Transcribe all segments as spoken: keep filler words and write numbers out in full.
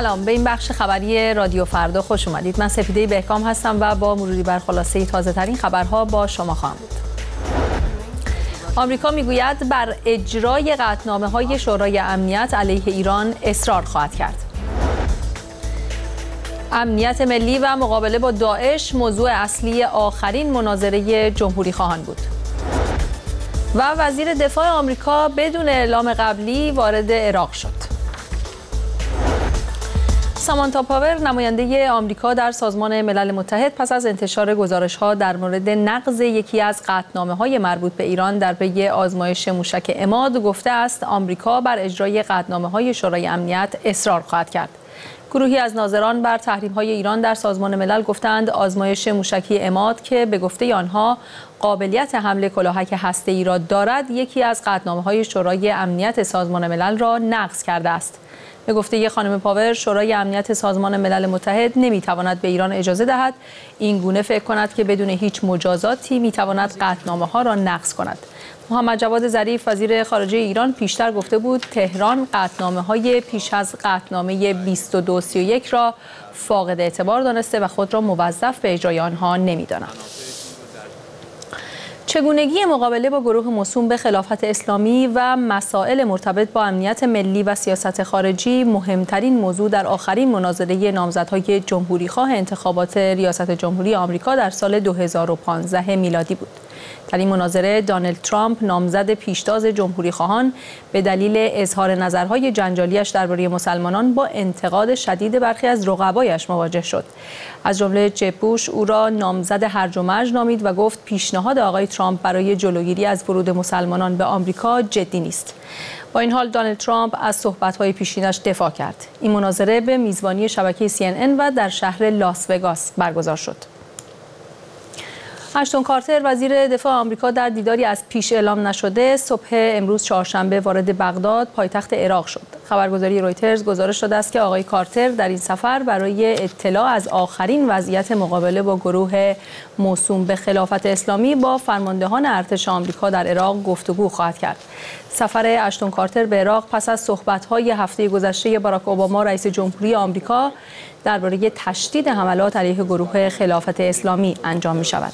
سلام، به این بخش خبری رادیو فردا خوش اومدید. من سپیده بهکام هستم و با مروری بر خلاصه تازه ترین خبرها با شما خواهم بود. آمریکا میگوید بر اجرای قطعنامه‌های شورای امنیت علیه ایران اصرار خواهد کرد. امنیت ملی و مقابله با داعش موضوع اصلی آخرین مناظره جمهوری خواهان بود. و وزیر دفاع آمریکا بدون اعلام قبلی وارد عراق شد. سامانتا پاور، نماینده آمریکا در سازمان ملل متحد، پس از انتشار گزارش‌ها در مورد نقض یکی از قطعنامه‌های مربوط به ایران در پی آزمایش موشک عماد گفته است آمریکا بر اجرای قطعنامه‌های شورای امنیت اصرار خواهد کرد. گروهی از ناظران بر تحریم‌های ایران در سازمان ملل گفتند آزمایش موشکی عماد که به گفته آنها قابلیت حمله کلاهک هسته‌ای را دارد، یکی از قطعنامه‌های شورای امنیت سازمان ملل را نقض کرده است. به گفته خانم پاور، شورای امنیت سازمان ملل متحد نمیتواند به ایران اجازه دهد این گونه فکر کند که بدون هیچ مجازاتی میتواند قطعنامه‌ها را نقض کند. محمد جواد ظریف، وزیر خارجه ایران، پیشتر گفته بود تهران قطعنامه‌های پیش از قطعنامه بیست و دو سی و یک را فاقد اعتبار دانسته و خود را موظف به اجرای آنها نمی‌داند. چگونگی مقابله با گروه موسوم به خلافت اسلامی و مسائل مرتبط با امنیت ملی و سیاست خارجی مهمترین موضوع در آخرین مناظره نامزدهای جمهوریخواه انتخابات ریاست جمهوری آمریکا در سال دو هزار و پانزده میلادی بود. در این مناظره دونالد ترامپ، نامزد پیشتاز جمهوریخواهان، به دلیل اظهار نظرهای جنجالیش درباره مسلمانان با انتقاد شدید برخی از رقبایش مواجه شد. از جمله جب بوش او را نامزد هرج و مرج نامید و گفت پیشنهاد آقای ترامپ برای جلوگیری از ورود مسلمانان به آمریکا جدی نیست. با این حال دونالد ترامپ از صحبت‌های پیشینش دفاع کرد. این مناظره به میزبانی شبکه سی ان ان و در شهر لاس وگاس برگزار شد. اشتون کارتر، وزیر دفاع آمریکا، در دیداری از پیش اعلام نشده صبح امروز چهارشنبه وارد بغداد، پایتخت عراق شد. خبرگزاری رویترز گزارش داده است که آقای کارتر در این سفر برای اطلاع از آخرین وضعیت مقابله با گروه موسوم به خلافت اسلامی با فرماندهان ارتش آمریکا در عراق گفتگو خواهد کرد. سفر اشتون کارتر به عراق پس از صحبت‌های هفته گذشته باراک اوباما رئیس جمهوری آمریکا درباره تشدید حملات علیه گروه خلافت اسلامی انجام می‌شود.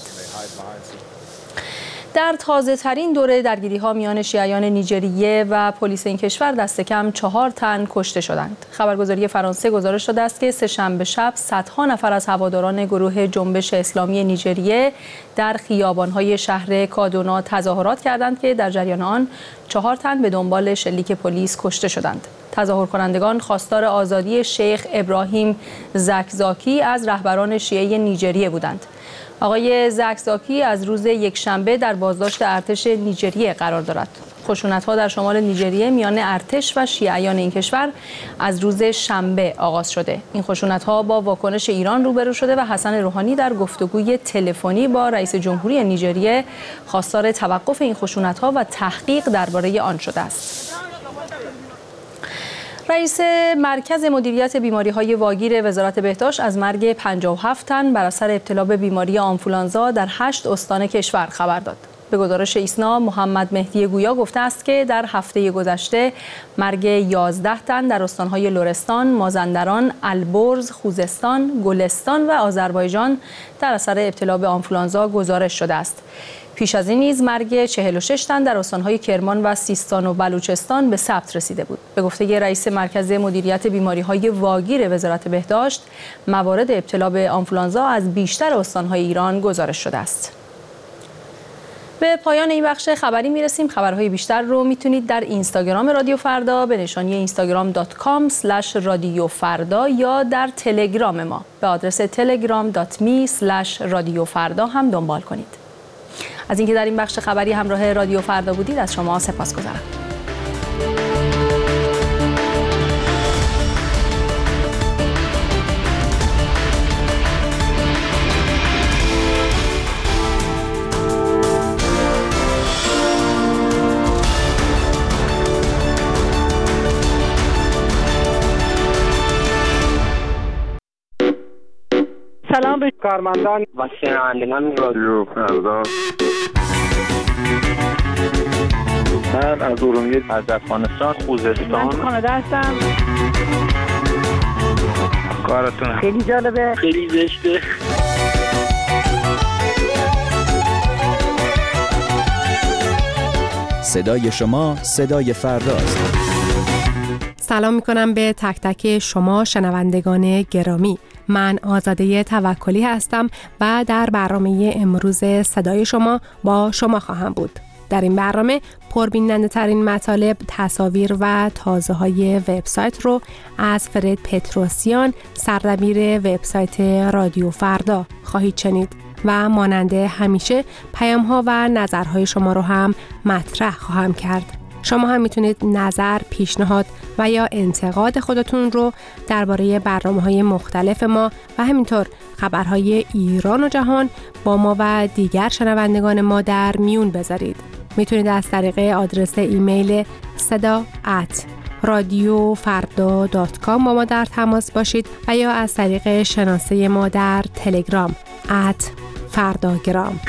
در تازه ترین دوره درگیری‌ها میان شیعیان نیجریه و پلیس این کشور دست کم چهار تن کشته شدند. خبرگزاری فرانسه گزارش داده است که سه‌شنبه شب صدها نفر از هواداران گروه جنبش اسلامی نیجریه در خیابان‌های شهر کادونا تظاهرات کردند که در جریان آن چهار تن به دنبال شلیک پلیس کشته شدند. تظاهر کنندگان خواستار آزادی شیخ ابراهیم زکزاکی از رهبران شیعه نیجریه بودند. آقای زکزاکی از روز یکشنبه در بازداشت ارتش نیجریه قرار دارد. خشونت‌ها در شمال نیجریه میان ارتش و شیعیان این کشور از روز شنبه آغاز شده. این خشونت‌ها با واکنش ایران روبرو شده و حسن روحانی در گفتگوی تلفنی با رئیس جمهوری نیجریه خواستار توقف این خشونت‌ها و تحقیق درباره آن شده است. رئیس مرکز مدیریت بیماری‌های واگیر وزارت بهداشت از مرگ پنجاه و هفت تن بر اثر ابتلا به بیماری آنفولانزا در هشت استان کشور خبر داد. به گزارش ایسنا، محمد مهدی گویا گفته است که در هفته گذشته مرگ یازده تن در استان‌های لرستان، مازندران، البرز، خوزستان، گلستان و آذربایجان در اثر ابتلا به آنفولانزا گزارش شده است. پیش از این نیز مرگ چهل و شش تن در استان‌های کرمان و سیستان و بلوچستان به ثبت رسیده بود. به گفته رئیس مرکز مدیریت بیماری‌های واگیر وزارت بهداشت، موارد ابتلا به آنفولانزا از بیشتر استان‌های ایران گزارش شده است. به پایان این بخش خبری میرسیم. خبرهای بیشتر رو میتونید در اینستاگرام رادیو فردا به نشانی اینستاگرام دات کام اسلش رادیو فردا یا در تلگرام ما به آدرس تلگرام دات می اسلش رادیو فردا هم دنبال کنید. از اینکه در این بخش خبری همراه رادیو فردا بودید از شما سپاسگزارم. سلام به کارمندان و شنوندگان رادیو فردا. من از ارومیه، از افغانستان، خوزستان، من کانادا هستم. کارتون خیلی جالبه، خیلی زشته. صدای شما صدای فرداست. سلام میکنم به تک تک شما شنوندگان گرامی. من آزاده توکلی هستم و در برنامه امروز صدای شما با شما خواهم بود. در این برنامه پربیننده ترین مطالب، تصاویر و تازه های وبسایت رو از فرد پتروسیان، سردبیر وبسایت رادیو فردا خواهید شنید و ماننده همیشه پیام ها و نظرهای شما رو هم مطرح خواهم کرد. شما هم میتونید نظر، پیشنهاد و یا انتقاد خودتون رو درباره برنامه‌های مختلف ما و همینطور خبرهای ایران و جهان با ما و دیگر شنوندگان ما در میون بذارید. میتونید از طریق آدرس ایمیل صدا ات رادیو فردا دات کام با ما در تماس باشید و یا از طریق شناسه ما در تلگرام ات فرداگرام.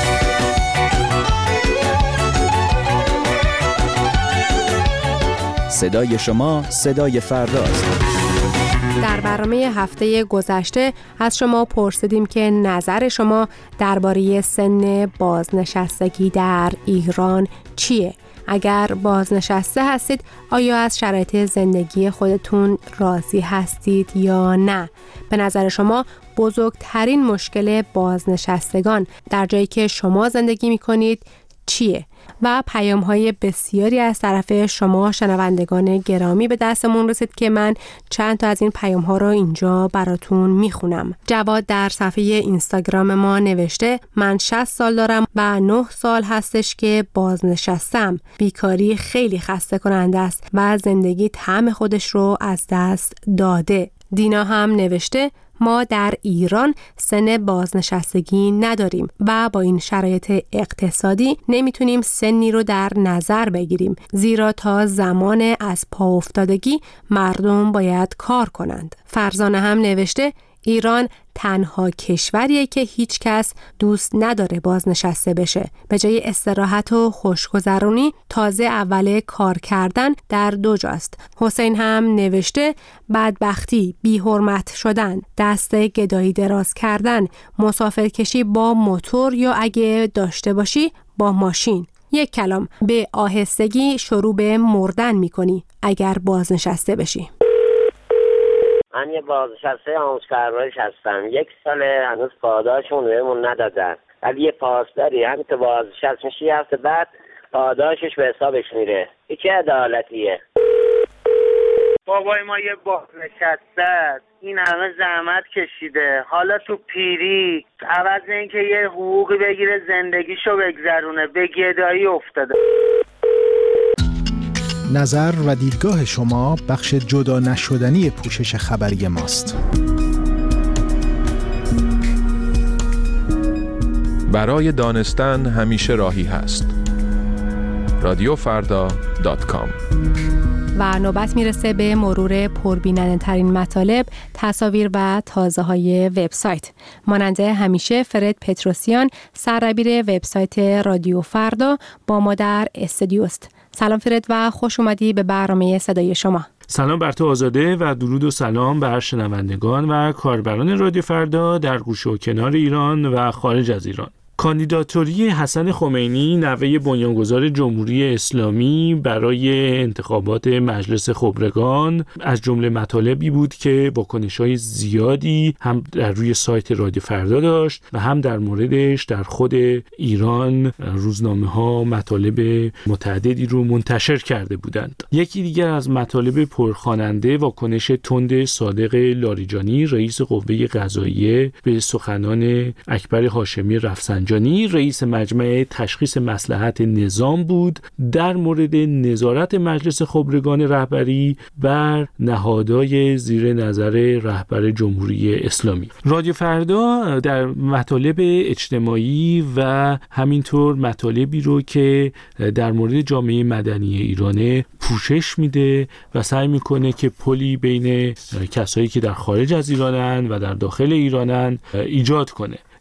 صدای شما صدای فرداست. در برنامه هفته گذشته از شما پرسیدیم که نظر شما درباره سن بازنشستگی در ایران چیه؟ اگر بازنشسته هستید آیا از شرایط زندگی خودتون راضی هستید یا نه؟ به نظر شما بزرگترین مشکل بازنشستگان در جایی که شما زندگی می‌کنید چیه؟ و پیام‌های بسیاری از طرف شما شنوندگان گرامی به دستمون رسید که من چند تا از این پیام‌ها رو اینجا براتون میخونم. جواد در صفحه اینستاگرام ما نوشته من شصت سال دارم و نه سال هستش که بازنشستم. بیکاری خیلی خسته کننده است و زندگی طعم خودش رو از دست داده. دینا هم نوشته ما در ایران سن بازنشستگی نداریم و با این شرایط اقتصادی نمیتونیم سنی رو در نظر بگیریم، زیرا تا زمان از پا افتادگی مردم باید کار کنند. فرزانه هم نوشته ایران تنها کشوریه که هیچ کس دوست نداره بازنشسته بشه. به جای استراحت و خوشگذرونی تازه اول کار کردن در دو جاست. حسین هم نوشته بدبختی، بی‌حرمت شدن، دست گدایی دراز کردن، مسافرکشی با موتور یا اگه داشته باشی با ماشین. یک کلام به آهستگی شروع به مردن میکنی اگر بازنشسته بشی. من یه بازنشسته آموزپرورش هستم. یک ساله هنوز پاداشمون بهمون ندادن. ولی یه پاسداری همین تو بازنشست میشی هفته بعد پاداشش به حسابش میره. این چه عدالتیه؟ بابای ما یه بازنشسته، این همه زحمت کشیده، حالا تو پیری عوض اینکه یه حقوقی بگیره زندگیشو بگذرونه به گدایی افتاده. نظر و دیدگاه شما بخش جدا نشدنی پوشش خبری ماست. برای دانستن همیشه راهی هست. رادیو فردا دات کام. و نوبت میرسه به مرور پربیننده ترین مطالب، تصاویر و تازه های وبسایت. ماننده همیشه فرد پتروسیان، سردبیر وبسایت رادیو فردا با ما در استودیوست. سلام فرد و خوش اومدی به برنامه صدای شما. سلام بر تو آزاده و درود و سلام بر شنوندگان و کاربران رادیو فردا در گوشه و کنار ایران و خارج از ایران. کاندیداتوری حسن خمینی نوه بنیانگذار جمهوری اسلامی برای انتخابات مجلس خبرگان از جمله مطالبی بود که واکنش‌های زیادی هم در روی سایت رادیو فردا داشت و هم در موردش در خود ایران روزنامه‌ها مطالب متعددی رو منتشر کرده بودند. یکی دیگر از مطالب پرخواننده واکنش تند صادق لاریجانی رئیس قوه قضاییه به سخنان اکبر هاشمی رفسنجانی رئیس مجمع تشخیص مصلحت نظام بود در مورد نظارت مجلس خبرگان رهبری بر نهادهای زیر نظر رهبر جمهوری اسلامی. رادیو فردا در مطالب اجتماعی و همینطور مطالبی رو که در مورد جامعه مدنی ایرانه پوشش میده و سعی میکنه که پلی بین کسایی که در خارج از ایرانن و در داخل ایرانن ایجاد کنه.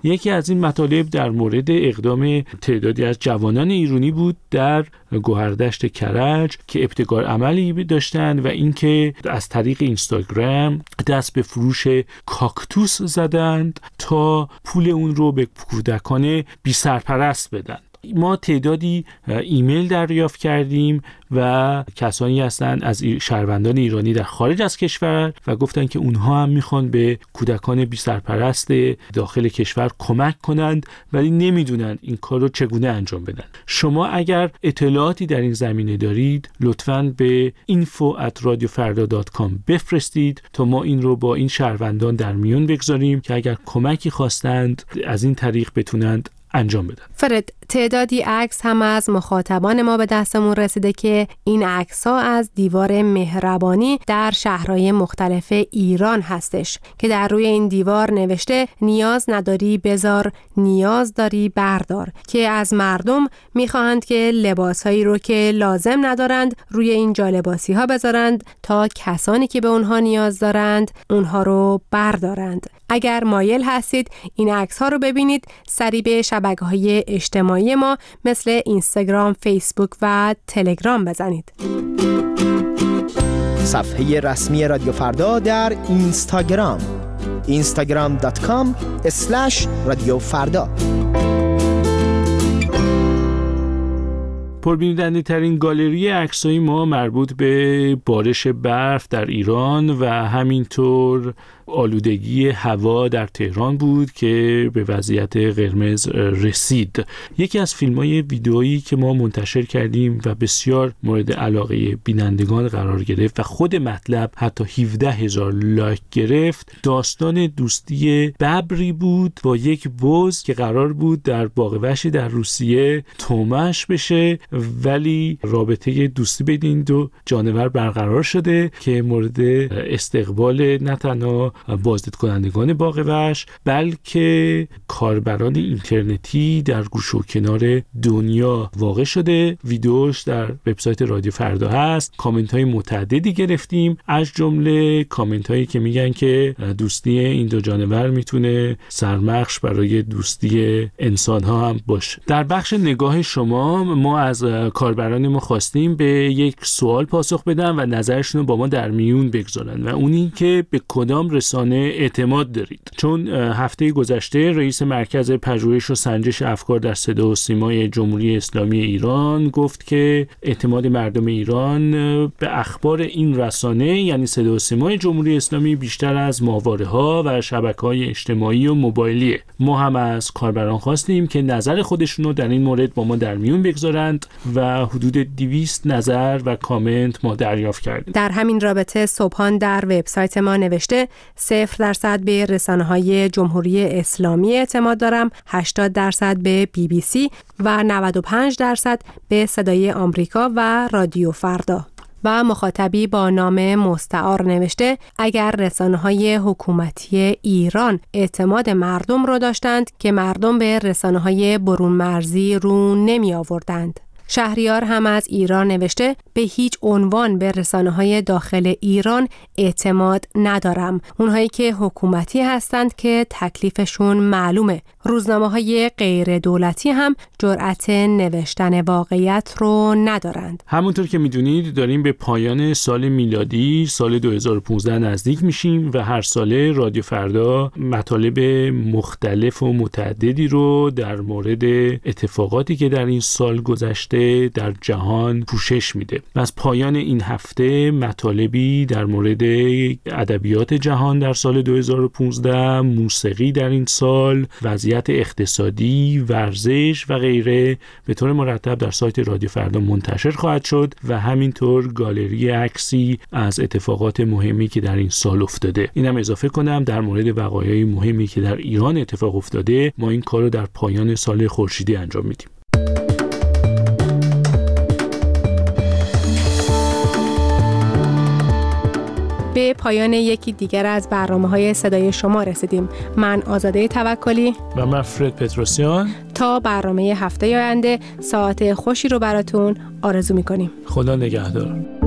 یکی از این مطالب در مورد اقدام تعدادی از جوانان ایرانی بود در گوهردشت کرج که ابتکار عملی داشتند و اینکه از طریق اینستاگرام دست به فروش کاکتوس زدند تا پول اون رو به کودکان بی سرپرست بدن. ما تعدادی ایمیل دریافت کردیم و کسانی هستند از شهروندان ایرانی در خارج از کشور و گفتن که اونها هم میخوان به کودکان بی سرپرست داخل کشور کمک کنند ولی نمیدونن این کار رو چگونه انجام بدن. شما اگر اطلاعاتی در این زمینه دارید لطفاً به اینفو ات رادیو فردا دات کام بفرستید تا ما این رو با این شهروندان در میون بگذاریم که اگر کمکی خواستند از این طریق بتونند انجام بدن. فرد، تعدادی عکس هم از مخاطبان ما به دستمون رسیده که این عکس‌ها از دیوار مهربانی در شهرهای مختلف ایران هستش که در روی این دیوار نوشته نیاز نداری بذار، نیاز داری بردار، که از مردم میخواهند که لباسهایی رو که لازم ندارند روی این جالباسی ها بذارند تا کسانی که به اونها نیاز دارند اونها رو بردارند. اگر مایل هستید این عکس ها رو ببینید، سریع به شبکه‌های اجتماعی ما مثل اینستاگرام، فیسبوک و تلگرام بزنید. صفحه رسمی رادیو فردا در اینستاگرام اینستاگرام دات کام اسلش رادیو فردا. پربیننده ترین گالری عکسای ما مربوط به بارش برف در ایران و همینطور آلودگی هوا در تهران بود که به وضعیت قرمز رسید. یکی از فیلم‌های ویدئویی که ما منتشر کردیم و بسیار مورد علاقه بینندگان قرار گرفت و خود مطلب حتی هفده هزار لایک گرفت، داستان دوستی ببری بود با یک بز که قرار بود در باغ وحشی در روسیه تومش بشه، ولی رابطه دوستی بین این دو جانور برقرار شده که مورد استقبال نه تنها بازدید کنندگان باغ وحش بلکه کاربران اینترنتی در گوشه و کنار دنیا واقع شده. ویدیوش در وبسایت رادیو فردا هست. کامنت های متعددی گرفتیم، از جمله کامنت هایی که میگن که دوستی این دو جانور میتونه سرمخش برای دوستی انسان ها هم باشه. در بخش نگاه شما ما از کاربران ما خواستیم به یک سوال پاسخ بدن و نظرشون رو با ما در میون بگذارن و اونی که به کدام رسانه اعتماد دارید. چون هفته گذشته رئیس مرکز پژوهش و سنجش افکار در صدا و سیمای جمهوری اسلامی ایران گفت که اعتماد مردم ایران به اخبار این رسانه یعنی صدا و سیمای جمهوری اسلامی بیشتر از ماهواره‌ها و شبکه‌های اجتماعی و موبایلیه. ما هم از کاربران خواستیم که نظر خودشون رو در این مورد با ما در میون بگذارند و حدود دویست نظر و کامنت ما دریافت کردیم. در همین رابطه صبحان در وبسایت ما نوشته صفر درصد به رسانه‌های جمهوری اسلامی اعتماد دارم، هشتاد درصد به بی بی سی و نود و پنج درصد به صدای آمریکا و رادیو فردا. و مخاطبی با نام مستعار نوشته اگر رسانه‌های حکومتی ایران اعتماد مردم را داشتند که مردم به رسانه‌های برون مرزی رو نمی آوردند. شهریار هم از ایران نوشته به هیچ عنوان به رسانه‌های داخل ایران اعتماد ندارم. اونهایی که حکومتی هستند که تکلیفشون معلومه. روزنامه‌های غیر دولتی هم جرأت نوشتن واقعیت رو ندارند. همونطور که میدونید داریم به پایان سال میلادی سال دو هزار و پانزده نزدیک میشیم و هر ساله رادیو فردا مطالب مختلف و متعددی رو در مورد اتفاقاتی که در این سال گذشته در جهان پوشش میده. و از پایان این هفته مطالبی در مورد ادبیات جهان در سال دو هزار و پانزده، موسیقی در این سال، وضعیت اقتصادی، ورزش و غیره به طور مرتب در سایت رادیو فردا منتشر خواهد شد و همینطور گالری عکسی از اتفاقات مهمی که در این سال افتاده. اینم اضافه کنم در مورد وقایع مهمی که در ایران اتفاق افتاده ما این کارو در پایان سال خورشیدی انجام میدیم. به پایان یکی دیگر از برنامه‌های صدای شما رسیدیم. من آزاده توکلی و من فرد پتروسیان تا برنامه هفته آینده ساعت خوشی رو براتون آرزو می‌کنیم. خدا نگهدار.